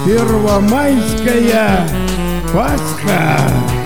Первомайская Пасха.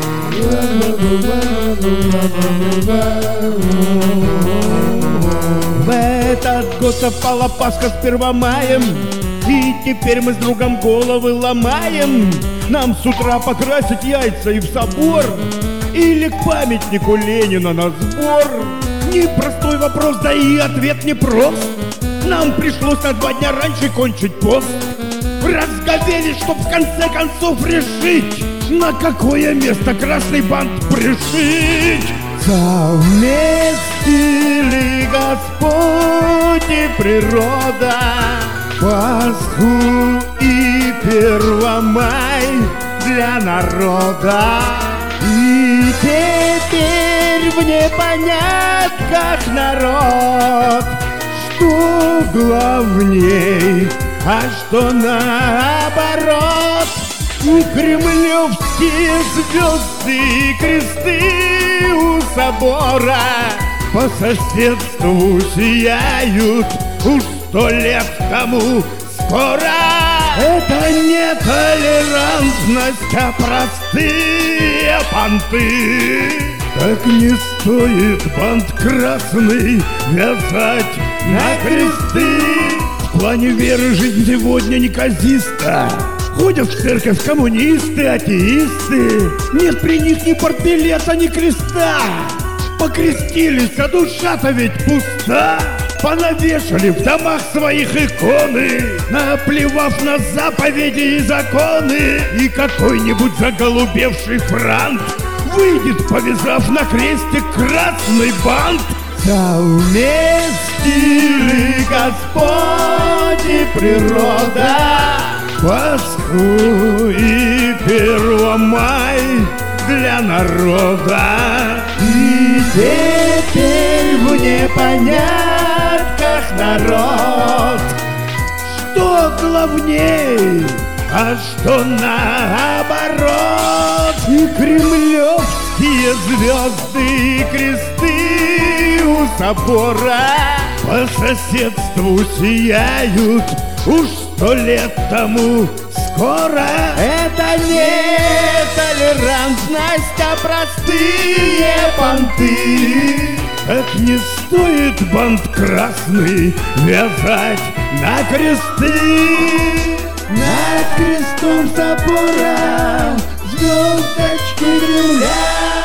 В этот год совпала Пасха с Первомаем, и теперь мы с другом головы ломаем. Нам с утра покрасить яйца и в собор, или к памятнику Ленина на сбор. Непростой вопрос, да и ответ непрост. Нам пришлось на 2 дня раньше кончить пост. Разговели, чтоб в конце концов решить, на какое место красный бант пришить. Совместили Господь и природа Пасху и Первомай для народа. И теперь в непонятках народ, что главней, а что наоборот. И кремлевские звезды и кресты у собора по соседству сияют уж 100 лет тому скоро. Это не толерантность, а простые понты. Так не стоит бант красный вязать на кресты. В плане веры жизнь сегодня неказиста. Ходят в церковь коммунисты, атеисты. Нет при них ни портбилета, ни креста. Покрестились, а душа-то ведь пуста. Понавешали в домах своих иконы, наплевав на заповеди и законы. И какой-нибудь заголубевший франт выйдет, повязав на кресте красный бант. Совместили Господь и природа Пасху и Первомай для народа. И теперь в непонятках народ, что главней, а что наоборот. И кремлевские звезды и кресты у собора по соседству сияют уж 100 лет тому скоро. Это не толерантность, а простые понты. Так не стоит бант красный вязать на кресты. Над крестом собора звездочки Кремля